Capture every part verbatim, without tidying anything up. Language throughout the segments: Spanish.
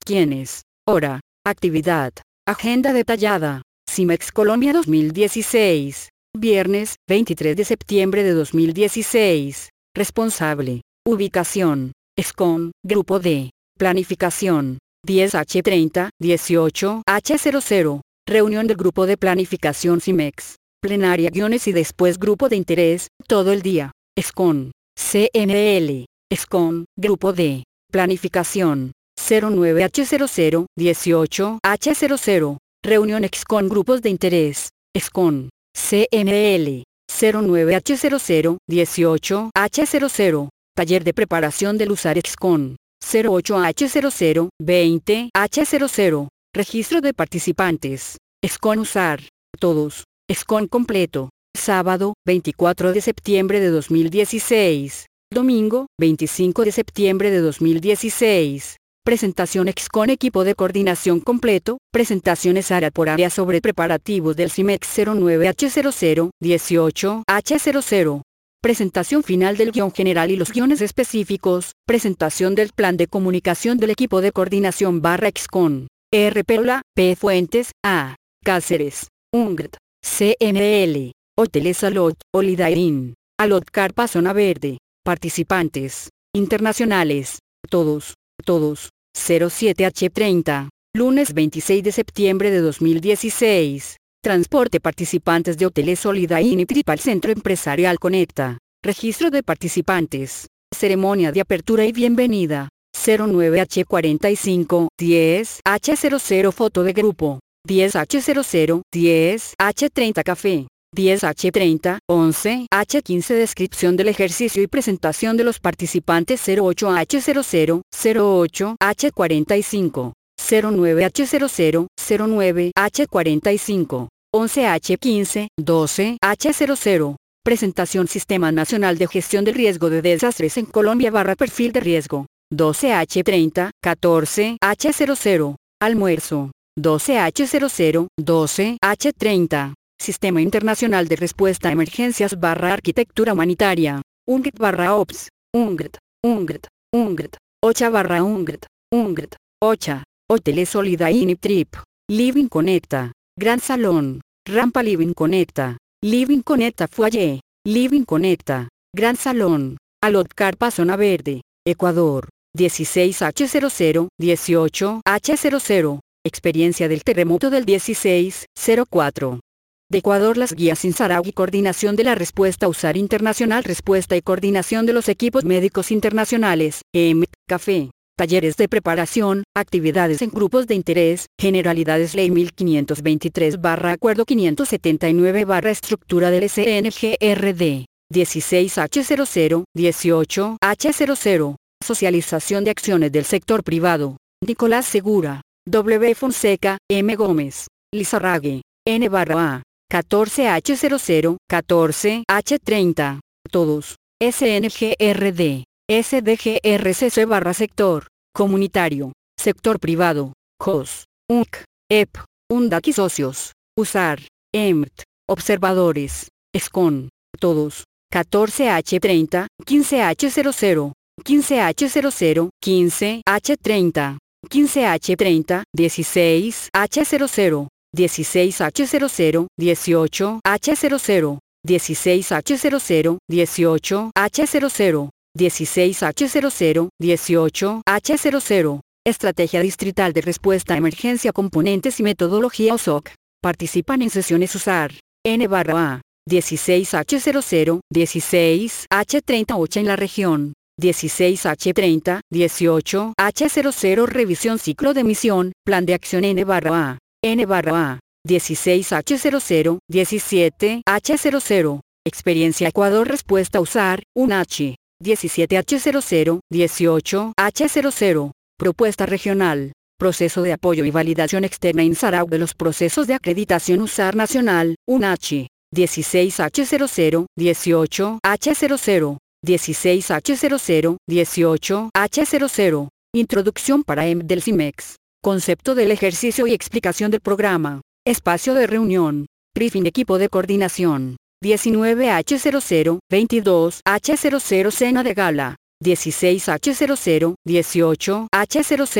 ¿Quiénes? Hora. Actividad. Agenda detallada. CIMEX Colombia dos mil dieciséis. Viernes, veintitrés de septiembre de dos mil dieciséis. Responsable. Ubicación. ESCON, Grupo D. Planificación. diez H treinta, dieciocho H cero cero. Reunión del Grupo de Planificación CIMEX. Plenaria guiones y después Grupo de Interés, todo el día. ESCON. C N L. ESCON, Grupo D. Planificación. cero nueve H cero cero, dieciocho H cero cero. Reunión EXCON Grupos de Interés. ESCON. C N L. cero nueve H cero cero, dieciocho H cero cero. Taller de preparación del USAR EXCON. cero ocho H cero cero, veinte H cero cero. Registro de participantes. EXCON USAR. Todos. EXCON completo. Sábado, veinticuatro de septiembre de dos mil dieciséis. Domingo, veinticinco de septiembre de dos mil dieciséis. Presentación EXCON Equipo de Coordinación completo. Presentaciones área por área sobre preparativos del CIMEX cero nueve H cero cero, dieciocho H cero cero. Presentación final del guión general y los guiones específicos. Presentación del plan de comunicación del equipo de coordinación barra EXCON. R. Perla, P. Fuentes, A. Cáceres, U N G T, C N L, Hoteles Alot, Holiday Inn, Alot Carpa Zona Verde. Participantes. Internacionales. Todos. Todos. cero siete H treinta. Lunes veintiséis de septiembre de dos mil dieciséis. Transporte participantes de Hoteles Holiday Inn y Trip al Centro Empresarial Conecta. Registro de participantes. Ceremonia de apertura y bienvenida. cero nueve H cuarenta y cinco, diez H cero cero Foto de grupo. diez H cero cero, diez H treinta Café. diez H treinta, once H quince Descripción del ejercicio y presentación de los participantes cero ocho H cero cero, cero ocho H cuarenta y cinco. cero nueve H cero cero, cero nueve H cuarenta y cinco. once H quince, doce H cero cero. Presentación Sistema Nacional de Gestión del Riesgo de Desastres en Colombia barra Perfil de Riesgo. doce H treinta, catorce H cero cero. Almuerzo. doce H cero cero, doce H treinta. Sistema Internacional de Respuesta a Emergencias barra Arquitectura Humanitaria. U N G T barra O P S. U N G T. U N G T. U N G T. OCHA barra U N G T. U N G T. OCHA. Hoteles Holiday Inn y Trip. Living Conecta. Gran Salón. Rampa Living Conecta. Living Conecta Foyer. Living Conecta. Gran Salón. Alot Carpa Zona Verde. Ecuador. dieciséis H cero cero, dieciocho H cero cero. Experiencia del terremoto del dieciséis cero cuatro. De Ecuador las guías INSARAG y coordinación de la respuesta USAR Internacional, respuesta y coordinación de los equipos médicos internacionales, E M, Café. Talleres de preparación, actividades en grupos de interés, generalidades Ley mil quinientos veintitrés barra Acuerdo quinientos setenta y nueve barra Estructura del S N G R D. dieciséis H cero cero, dieciocho H cero cero. Socialización de acciones del sector privado. Nicolás Segura. W. Fonseca, M. Gómez. Lizarrague. N barra A. catorce H cero cero, catorce H treinta. Todos. S N G R D. S D G R C C barra sector. Comunitario. Sector privado. C O S. U N C. E P. UNDAC y socios. USAR. E M T. Observadores. ESCON. Todos. catorce H treinta, quince H cero cero. quince H cero cero, quince H treinta. quince H treinta, dieciséis H cero cero. dieciséis H cero cero, dieciocho H cero cero. dieciséis H cero cero, dieciocho H cero cero. dieciséis H cero cero, dieciocho H cero cero. Estrategia Distrital de Respuesta a Emergencia, Componentes y Metodología O S O C. Participan en sesiones USAR. N barra A. dieciséis H cero cero, dieciséis H treinta ocho en la región. dieciséis H treinta, dieciocho H cero cero. Revisión Ciclo de Misión, Plan de Acción N barra A. N barra A. dieciséis H cero cero, diecisiete H cero cero. Experiencia Ecuador Respuesta USAR, U N H. diecisiete H cero cero, dieciocho H cero cero. Propuesta Regional. Proceso de apoyo y validación externa INSARAG de los procesos de acreditación USAR Nacional, U N H. dieciséis H cero cero, dieciocho H cero cero. dieciséis H cero cero, dieciocho H cero cero. Introducción para E M del CIMEX. Concepto del ejercicio y explicación del programa. Espacio de reunión. Briefing Equipo de Coordinación. diecinueve H cero cero, veintidós H cero cero. Cena de gala. dieciséis H cero cero, dieciocho H cero cero.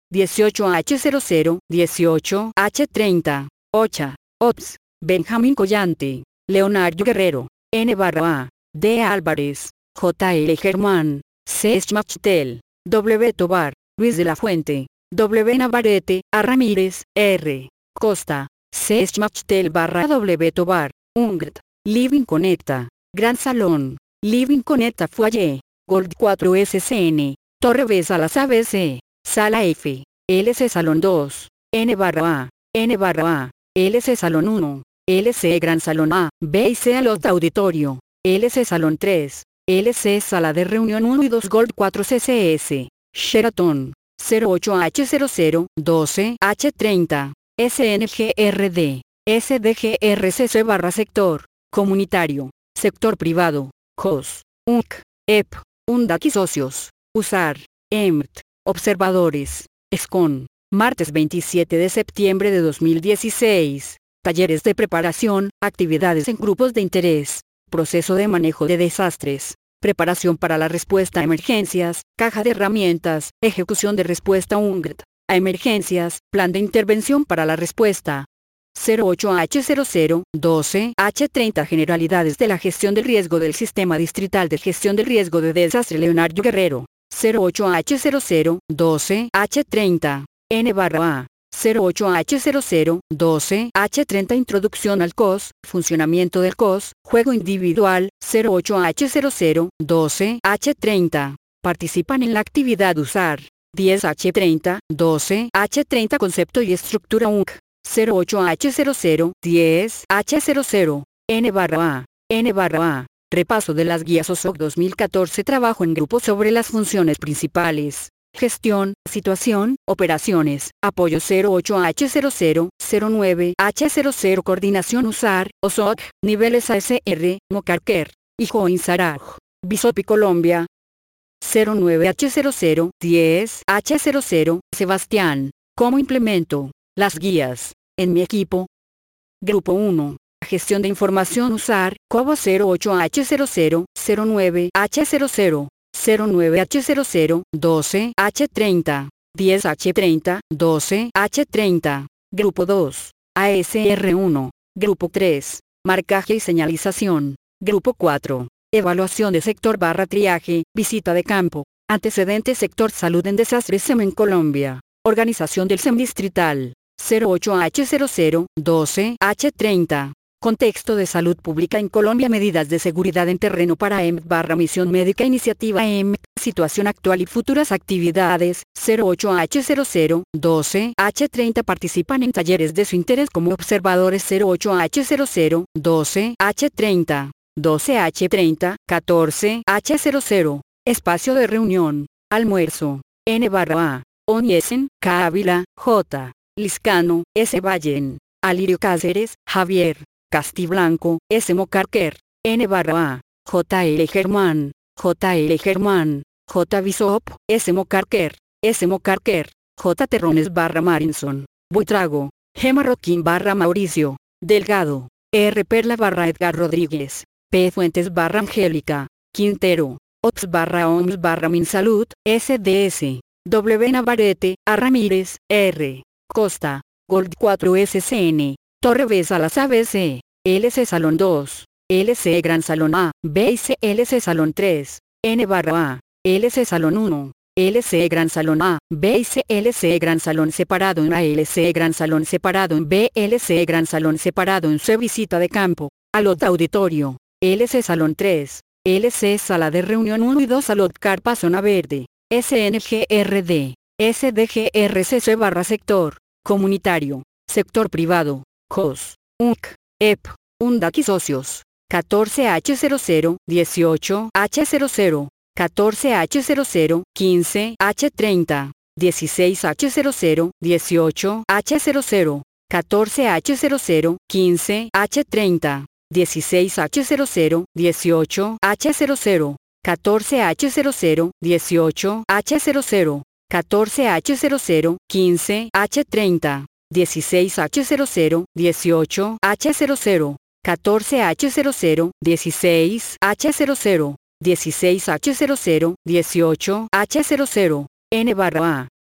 dieciocho H cero cero, dieciocho H treinta, ocho, Ops, Benjamín Collante, Leonardo Guerrero, N barra A, D Álvarez, J L Germán, C Schmachtel, W Tobar, Luis de la Fuente, W Navarrete, A Ramírez, R. Costa, C Schmachtel barra W Tobar, Ungrt, Living Conecta, Gran Salón, Living Conecta Foyer, Gold cuatro S C N, Torre B Salas A B C, Sala F, L C Salón dos, N barra A, N barra A, L C Salón uno, L C Gran Salón A, B y C Alot Auditorio, L C Salón tres, L C Sala de Reunión uno y dos Gold cuatro C C S, Sheraton, cero ocho H cero cero, doce H treinta, S N G R D, S D G R C C barra sector, comunitario, sector privado, C O S, U C, E P, UNDAC y socios, USAR, E M T, observadores, ESCON, martes veintisiete de septiembre de dos mil dieciséis, talleres de preparación, actividades en grupos de interés, proceso de manejo de desastres, preparación para la respuesta a emergencias, caja de herramientas, ejecución de respuesta U N G R T, a emergencias, plan de intervención para la respuesta. cero ocho H cero cero, doce H treinta Generalidades de la gestión del riesgo del Sistema Distrital de Gestión del Riesgo de Desastre Leonardo Guerrero, cero ocho H cero cero, doce H treinta, N barra A, cero ocho H cero cero, doce H treinta Introducción al C O S, funcionamiento del C O S, juego individual, cero ocho H cero cero, doce H treinta, participan en la actividad USAR, diez H treinta, doce H treinta Concepto y estructura U N C, cero ocho H cero cero, diez H cero cero, N barra A, N barra A, repaso de las guías O S O C dos mil catorce Trabajo en grupo sobre las funciones principales, gestión, situación, operaciones, apoyo cero ocho H cero cero, cero nueve H cero cero Coordinación USAR, O S O C, niveles A S R, Mocarquer, y Joinsaraj, Bisopi Colombia, cero nueve H cero cero, diez H cero cero, Sebastián, ¿cómo implemento las guías en mi equipo? Grupo uno. Gestión de información USAR, COBO cero ocho H cero cero, cero nueve H cero cero, cero nueve H cero cero, doce H treinta, diez H treinta, doce H treinta. Grupo dos. A S R uno. Grupo tres. Marcaje y señalización. Grupo cuatro. Evaluación de sector barra triaje, visita de campo. Antecedentes sector salud en desastres S E M en Colombia. Organización del S E M distrital. cero ocho H cero cero, doce H treinta. Contexto de salud pública en Colombia. Medidas de seguridad en terreno para E M C barra misión médica. Iniciativa E M C. Situación actual y futuras actividades. cero ocho H cero cero, doce H treinta. Participan en talleres de su interés como observadores. cero ocho H cero cero, doce H treinta. doce H treinta, catorce H cero cero. Espacio de reunión. Almuerzo. N barra A. Oniesen, K Ávila, J. Liscano, S Vallen. Alirio Cáceres, Javier. Castiblanco, S Mocarquer. N barra A. J L Germán. J L Germán. J Bisop, S Mocarquer. S Mocarquer. J Terrones barra Marinson. Buitrago. G Marroquín barra Mauricio. Delgado. R Perla barra Edgar Rodríguez. P Fuentes barra Angélica. Quintero. Ops barra O M S barra Minsalud, S D S. W Navarrete, A Ramírez, R. Costa. Gold cuatro S C N. Torre B Salas A B C. L C Salón dos. L C Gran Salón A, B y C L C Salón tres. N barra A. L C Salón uno. L C Gran Salón A, B y C L C Gran Salón separado en A. L C Gran Salón separado en B. L C Gran Salón separado en C. Visita de campo. Alot Auditorio. L C Salón tres. L C Sala de Reunión uno y dos. Alot Carpa Zona Verde. S N G R D. S D G R C C barra sector. Comunitario. Sector privado. C O S. U C. E P. UNDAC y socios. catorce H cero cero, dieciocho H cero cero. catorce H cero cero, quince H treinta. dieciséis H cero cero, dieciocho H cero cero. catorce H cero cero, quince H treinta. dieciséis H cero cero, dieciocho H cero cero. catorce H cero cero, dieciocho H cero cero. catorce H cero cero, quince H treinta. dieciséis H cero cero, dieciocho H cero cero. catorce H cero cero, dieciséis H cero cero. dieciséis H cero cero, dieciocho H cero cero. N barra A.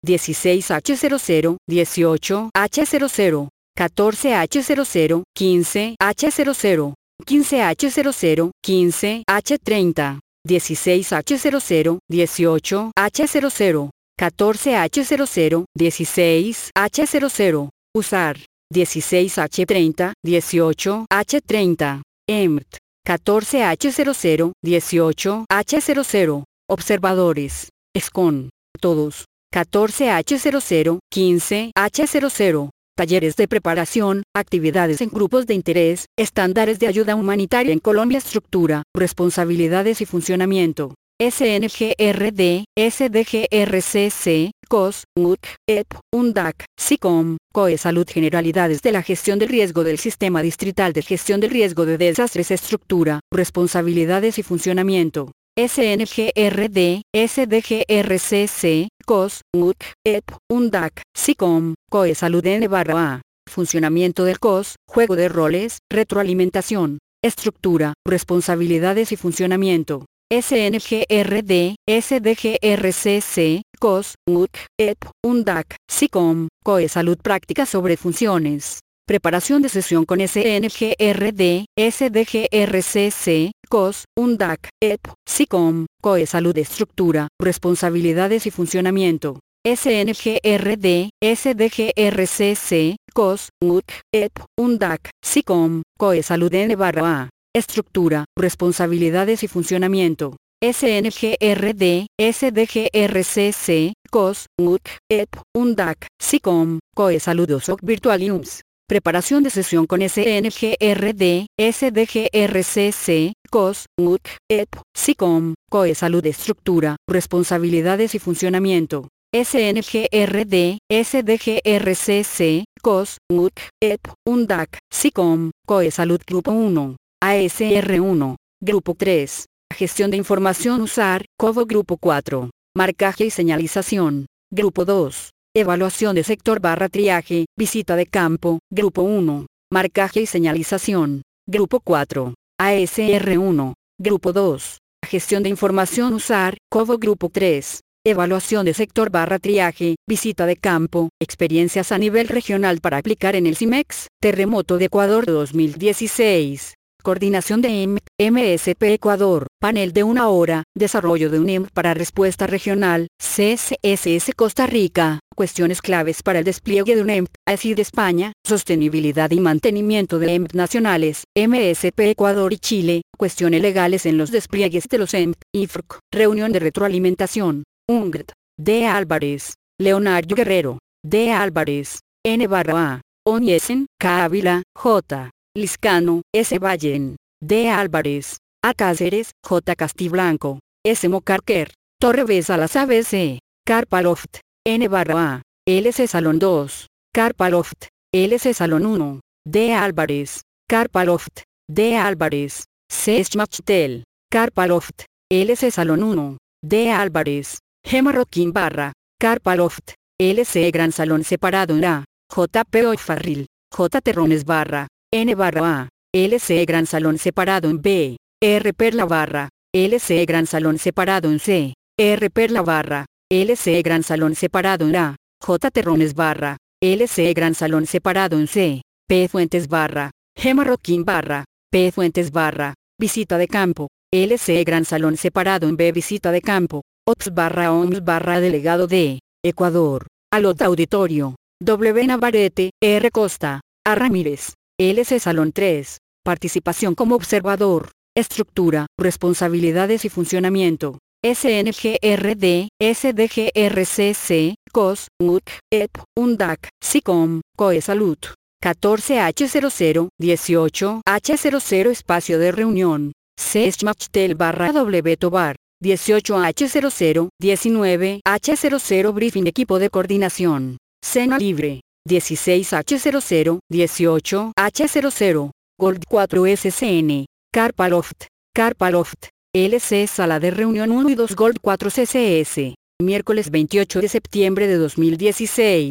dieciséis H cero cero, dieciocho H cero cero, catorce H cero cero, quince H cero cero, quince H cero cero, quince H treinta, dieciséis H cero cero, dieciocho H cero cero, catorce H cero cero, dieciséis H cero cero, usar, dieciséis H treinta, dieciocho H treinta, E M T, catorce H cero cero, dieciocho H cero cero, observadores, E S C O N, todos, catorce H cero cero, quince H cero cero, talleres de preparación, actividades en grupos de interés, estándares de ayuda humanitaria en Colombia, estructura, responsabilidades y funcionamiento. S N G R D, S D G R C C, C O S, U C, E P, UNDAC, SICOM, COE Salud. Generalidades de la gestión del riesgo del Sistema Distrital de Gestión del Riesgo de Desastres. Estructura, responsabilidades y funcionamiento. S N G R D, S D G R C C, C O S, U C, E P, UNDAC, SICOM, COE Salud. N barra A. Funcionamiento del C O S, juego de roles, retroalimentación. Estructura, responsabilidades y funcionamiento. S N G R D, S D G R C C, C O S, U C, E P, UNDAC, SICOM, COE Salud. Prácticas sobre funciones. Preparación de sesión con S N G R D, S D G R C C, C O S, UNDAC, E P, SICOM, COE Salud. Estructura, responsabilidades y funcionamiento. S N G R D, S D G R C C, C O S, U C, E P, UNDAC, SICOM, COE Salud. N barra A. Estructura, responsabilidades y funcionamiento. S N G R D, S D G R C C, C O S, U C, E P, UNDAC, SICOM, COE Salud. O S O C Virtual I U M S. Preparación de sesión con S N G R D, S D G R C C, C O S, U C, E P, SICOM, COE Salud. Estructura, responsabilidades y funcionamiento. S N G R D, S D G R C C, C O S, U C, E P, UNDAC, SICOM, COE Salud. Grupo uno. A S R uno. Grupo tres. Gestión de información. Usar, COBO. Grupo cuatro. Marcaje y señalización. Grupo dos. Evaluación de sector barra triaje, visita de campo. Grupo uno. Marcaje y señalización. Grupo cuatro. A S R uno. Grupo dos. Gestión de información. Usar, COBO. Grupo tres. Evaluación de sector barra triaje, visita de campo, experiencias a nivel regional para aplicar en el CIMEX, terremoto de Ecuador dos mil dieciséis. Coordinación de E M T, M S P Ecuador, panel de una hora, desarrollo de un E M T para respuesta regional, C S S S Costa Rica, cuestiones claves para el despliegue de un E M T, A S I D España, sostenibilidad y mantenimiento de E M T nacionales, M S P Ecuador y Chile, cuestiones legales en los despliegues de los E M T, I F R C, reunión de retroalimentación, U N G T, D. Álvarez, Leonardo Guerrero, D. Álvarez, N barra A, Oniesen, K. Ávila, J. Liscano, S. Vallen, D. Álvarez, A. Cáceres, J. Castiblanco, S. Mocarquer, Torre B. Salas A B C, Carpaloft, N barra A, L C Salón dos, Carpaloft, L C Salón uno, D. Álvarez, Carpaloft, D. Álvarez, C. Schmachtel, Carpaloft, L C Salón uno, D. Álvarez, G. Marroquín barra, Carpaloft, L C Gran Salón separado en A, J. P. Oifarril, J. Terrones barra, N barra A, L C Gran Salón separado en B, R Perla barra, L C Gran Salón separado en C, R Perla barra, L C Gran Salón separado en A, J Terrones barra, L C Gran Salón separado en C, P Fuentes barra, G Marroquín barra, P Fuentes barra, visita de campo, L C Gran Salón separado en B visita de campo, O P S barra O M S barra delegado de, Ecuador, Alot Auditorio, W Navarrete, R Costa, A Ramírez. L C Salón tres. Participación como observador. Estructura, responsabilidades y funcionamiento. S N G R D, S D G R C C, C O S, U C, E P, UNDAC, SICOM, COE Salud. catorce H cero cero, dieciocho H cero cero Espacio de reunión. C. Schmachtel barra W Tobar. dieciocho H cero cero, diecinueve H cero cero Briefing Equipo de coordinación. Cena libre. dieciséis H cero cero, dieciocho H cero cero, Gold cuatro S C N, Carpaloft, Carpaloft, L C Sala de Reunión uno y dos Gold cuatro C C S, miércoles veintiocho de septiembre de dos mil dieciséis.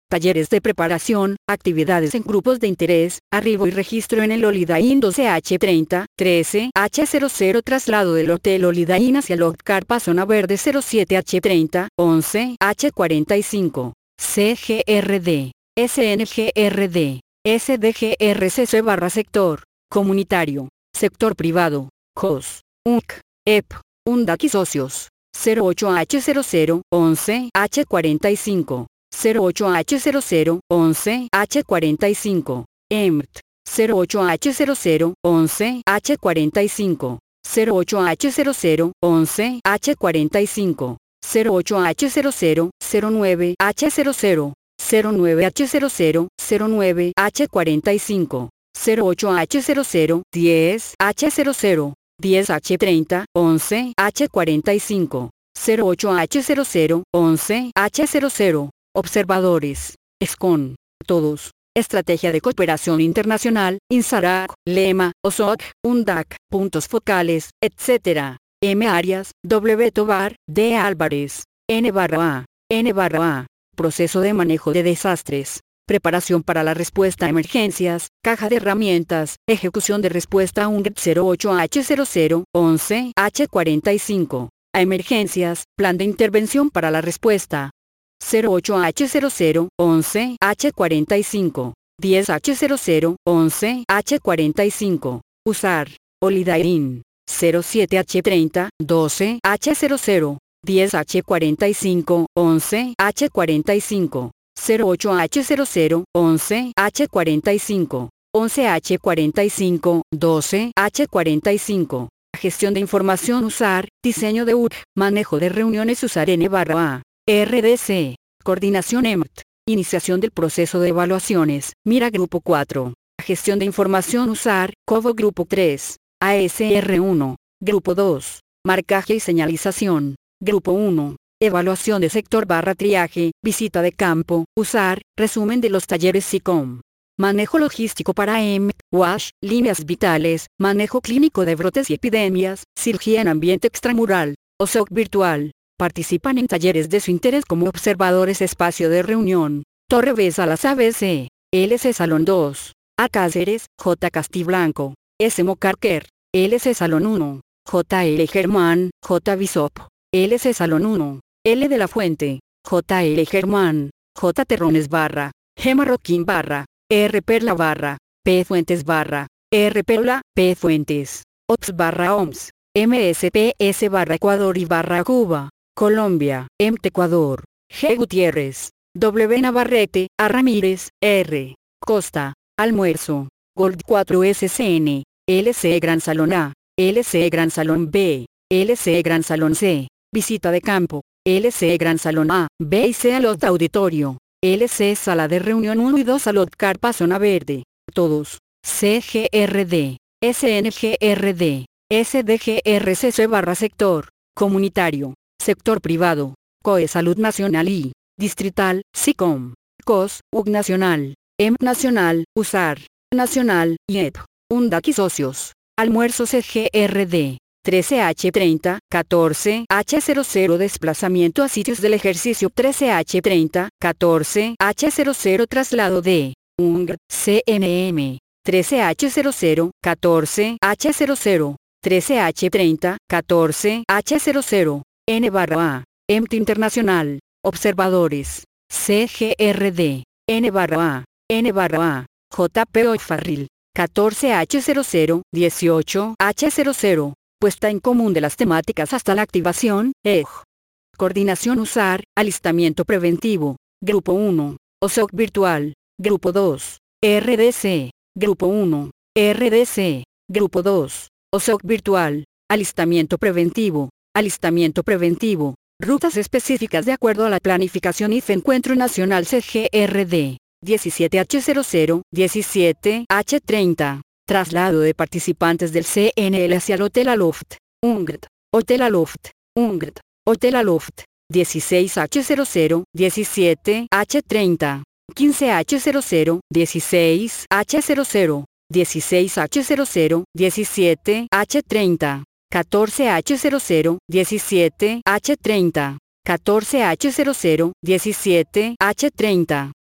talleres de preparación, actividades en grupos de interés, arribo y registro en el Holiday Inn doce H treinta, trece H cero cero, traslado del Hotel Holiday Inn hacia Log Carpa Zona Verde cero siete H treinta, once H cuarenta y cinco, C G R D, S N G R D, S D G R C C barra sector, comunitario, sector privado, C O S, U N C, E P, UNDAC y socios, cero ocho H cero cero, once H cuarenta y cinco, cero ocho H cero cero, once H cuarenta y cinco, E M T, cero ocho H cero cero, once H cuarenta y cinco, cero ocho H cero cero, once H cuarenta y cinco, cero ocho H cero cero, cero nueve H cero cero, cero nueve H cero cero, cero nueve H cuarenta y cinco, cero ocho H cero cero, diez H cero cero, diez H treinta, once H cuarenta y cinco, cero ocho H cero cero, once H cero cero, observadores, ESCON, todos, Estrategia de Cooperación Internacional, INSARAC, Lema, O S O C, UNDAC, puntos focales, etcétera. M. Arias, W. Tobar, D. Álvarez, N barra A, N barra A, Proceso de Manejo de Desastres, Preparación para la Respuesta a Emergencias, Caja de Herramientas, Ejecución de Respuesta U N G T cero ocho H cero cero, once H cuarenta y cinco, a Emergencias, Plan de Intervención para la Respuesta, cero ocho H cero cero, once H cuarenta y cinco, diez H cero cero, once H cuarenta y cinco, Usar, Holiday Inn, cero siete H treinta, doce H cero cero, diez H cuarenta y cinco, once H cuarenta y cinco, cero ocho H cero cero, once H cuarenta y cinco, once H cuarenta y cinco, doce H cuarenta y cinco, Gestión de Información Usar, Diseño de U R, Manejo de Reuniones Usar N barra A, R D C, Coordinación E M T, Iniciación del Proceso de Evaluaciones, Mira Grupo cuatro, Gestión de Información Usar, COBO Grupo tres, A S R uno, Grupo dos, Marcaje y Señalización, Grupo uno, Evaluación de sector barra triaje, visita de campo, usar, resumen de los talleres SICOM. Manejo logístico para E M, WASH, líneas vitales, manejo clínico de brotes y epidemias, cirugía en ambiente extramural, O S O C virtual. Participan en talleres de su interés como observadores espacio de reunión. Torre B Salas A B C, L C Salón dos, A Cáceres, J Castiblanco, S Mocarquer, L C Salón uno, J L Germán, J Bisop, L C Salón uno, L de la Fuente, J L Germán, J Terrones barra, G Marroquín barra, R Perla barra, P Fuentes barra, R Perla, P Fuentes, O P S barra O M S, M S P S barra Ecuador y barra Cuba, Colombia, M T Ecuador, G Gutiérrez, W Navarrete, A Ramírez, R, Costa, Almuerzo, Gold cuatro S C N, L C Gran Salón A, L C Gran Salón B, L C Gran Salón C, Visita de Campo, L C Gran Salón A, B y C Alot Auditorio, L C Sala de Reunión uno y dos Alot Carpa Zona Verde, todos, C G R D, S N G R D, S D G R C C barra sector, comunitario, sector privado, C O E Salud Nacional y Distrital, SICOM, C O S, U G Nacional, E M P Nacional, USAR, Nacional, I E P, UNDAC y socios, Almuerzo C G R D, trece H treinta, catorce H cero cero desplazamiento a sitios del ejercicio trece H treinta, catorce H cero cero traslado de, U N G, C N M, trece H cero cero, catorce H cero cero, trece H treinta, catorce H cero cero, N barra A, E M T Internacional, observadores, C G R D, N barra A, N barra A, J P Oifarril, catorce H cero cero, dieciocho H cero cero, puesta en común de las temáticas hasta la activación, E G. Coordinación Usar, alistamiento preventivo, Grupo uno, O S O C virtual, Grupo dos, R D C, Grupo uno, R D C, Grupo dos, O S O C virtual, alistamiento preventivo, alistamiento preventivo, rutas específicas de acuerdo a la planificación I F E Encuentro Nacional C G R D, diecisiete H cero cero, diecisiete H treinta, traslado de participantes del C N L hacia el Hotel Aloft, U N G T, Hotel Aloft, U N G T, Hotel Aloft, dieciséis H cero cero, diecisiete H treinta, quince H cero cero, dieciséis H cero cero, dieciséis H cero cero, diecisiete H treinta, catorce H cero cero, diecisiete H treinta, catorce H cero cero, diecisiete H treinta.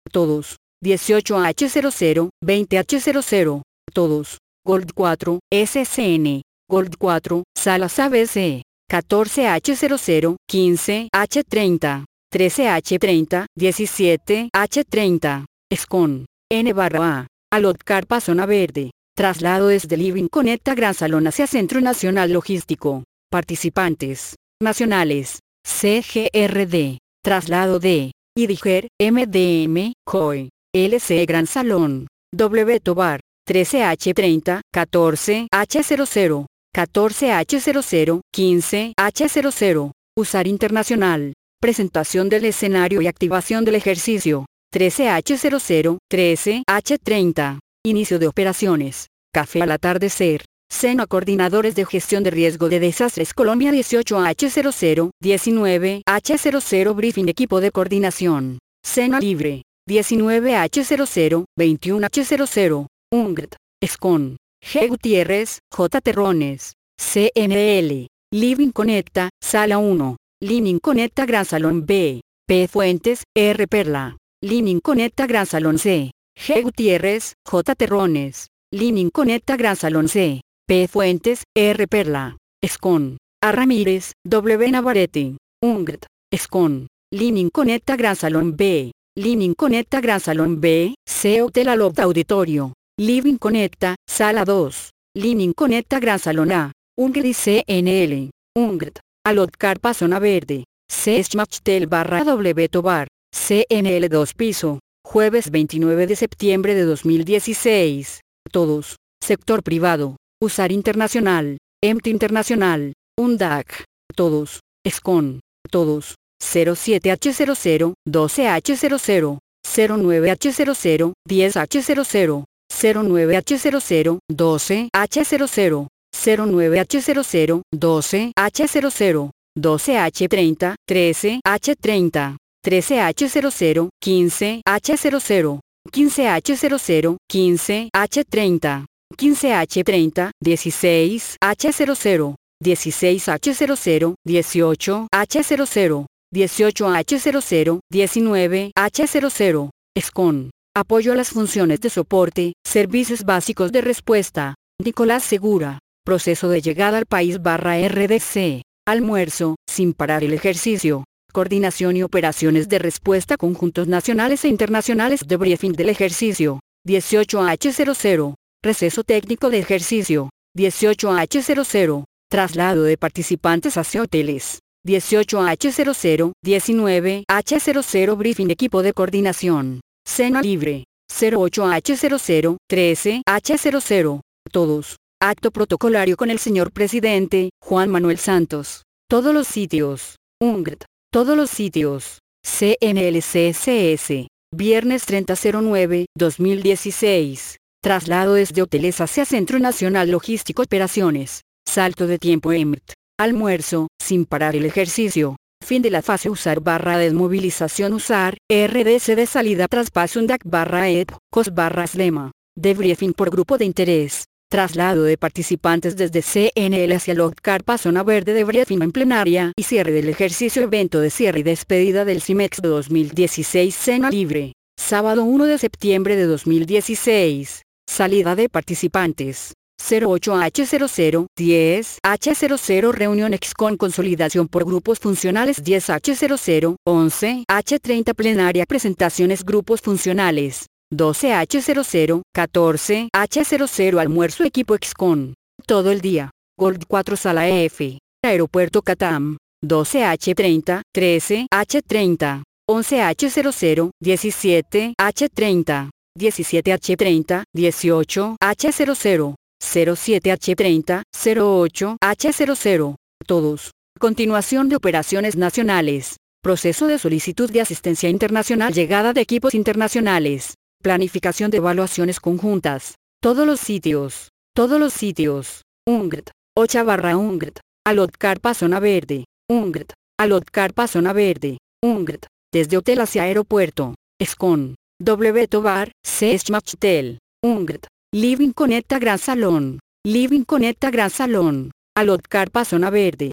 todos. dieciocho H cero cero, veinte H cero cero, todos. Gold cuatro, S C N, Gold cuatro, Salas A B C. catorce H cero cero, quince H treinta, trece H treinta, diecisiete H treinta, Escon, N barra A, Alot Carpa Zona Verde, traslado desde Living Conecta Gran Salón hacia Centro Nacional Logístico, participantes, nacionales, C G R D, traslado de, Idiger, M D M, C O E, L C Gran Salón, W Tobar, trece H treinta, catorce H cero cero, catorce H cero cero, quince H cero cero, Usar Internacional, presentación del escenario y activación del ejercicio, trece H cero cero, trece H treinta, inicio de operaciones, café al atardecer, Sena Coordinadores de Gestión de Riesgo de Desastres Colombia dieciocho H cero cero, diecinueve H cero cero Briefing Equipo de Coordinación, Sena Libre, diecinueve H cero cero, veintiuno H cero cero, U N G T, Escon, G Gutiérrez, J Terrones, C N L, Living Conecta, Sala uno, Living Conecta Gran Salón B, P Fuentes, R Perla, Living Conecta Gran Salón C, G Gutiérrez, J Terrones, Living Conecta Gran Salón C, P Fuentes, R Perla, Escon, A Ramírez, W Navarrete, U N G T, Escon, Living Conecta Gran Salón B, Living Conecta Gran Salón B, C Hotel Alot Auditorio, Living Conecta, Sala dos, Living Conecta Gran Salón A, U N G T y C N L, U N G T, Alot Carpa Zona Verde, C Schmachtel barra W Tobar, C N L dos Piso, jueves veintinueve de septiembre de dos mil dieciséis, todos, sector privado, Usar Internacional, E M T Internacional, U N D A C, todos, Escon, todos, cero siete H cero cero, doce H cero cero, cero nueve H cero cero, diez H cero cero, cero nueve H cero cero, doce H cero cero, cero nueve H cero cero, doce H cero cero, doce H treinta, trece H treinta, trece H cero cero, quince H cero cero, quince H cero cero, quince H treinta, quince H treinta, dieciséis H cero cero, dieciséis H cero cero, dieciocho H cero cero, dieciocho H cero cero, diecinueve H cero cero, Escon, apoyo a las funciones de soporte, servicios básicos de respuesta, Nicolás Segura, proceso de llegada al país barra R D C, almuerzo, sin parar el ejercicio, coordinación y operaciones de respuesta conjuntos nacionales e internacionales de briefing del ejercicio, dieciocho H cero cero, receso técnico de ejercicio, dieciocho H cero cero, traslado de participantes hacia hoteles, dieciocho H cero cero, diecinueve H cero cero briefing equipo de coordinación, Sena Libre, cero ocho H cero cero, trece H cero cero, todos, acto protocolario con el señor presidente, Juan Manuel Santos, todos los sitios, U N G T, todos los sitios, C N L C C S, viernes treinta cero nueve, dos mil dieciséis, traslado desde hoteles hacia Centro Nacional Logístico Operaciones, salto de tiempo E M T, almuerzo, sin parar el ejercicio, fin de la fase usar barra desmovilización usar, R D C de salida traspaso U N D A C barra E P, C O S barra SLEMA, debriefing por grupo de interés, traslado de participantes desde C N L hacia Alot Carpa Zona Verde debriefing en plenaria y cierre del ejercicio evento de cierre y despedida del CIMEX dos mil dieciséis Sena Libre, sábado uno de septiembre de dos mil dieciséis, salida de participantes. cero ocho H cero cero, diez H cero cero Reunión Excon Consolidación por Grupos Funcionales diez H cero cero, once H treinta Plenaria Presentaciones Grupos Funcionales, doce H cero cero, catorce H cero cero Almuerzo Equipo Excon, todo el día, Gold cuatro Sala E F, Aeropuerto Catam, doce H treinta, trece H treinta, once H cero cero, diecisiete H treinta, diecisiete H treinta, dieciocho H cero cero, cero siete H treinta, cero ocho H cero cero, todos. Continuación de operaciones nacionales. Proceso de solicitud de asistencia internacional. Llegada de equipos internacionales. Planificación de evaluaciones conjuntas. Todos los sitios. Todos los sitios. U N G T. ocho barra U N G T. Alot Carpa Zona Verde. U N G T. Alot Carpa Zona Verde. U N G T. Desde hotel hacia aeropuerto. Escon. W Tobar. C Schmachtel. U N G T. Living Conecta Gran Salón. Living Conecta Gran Salón. Alot Carpa Zona Verde.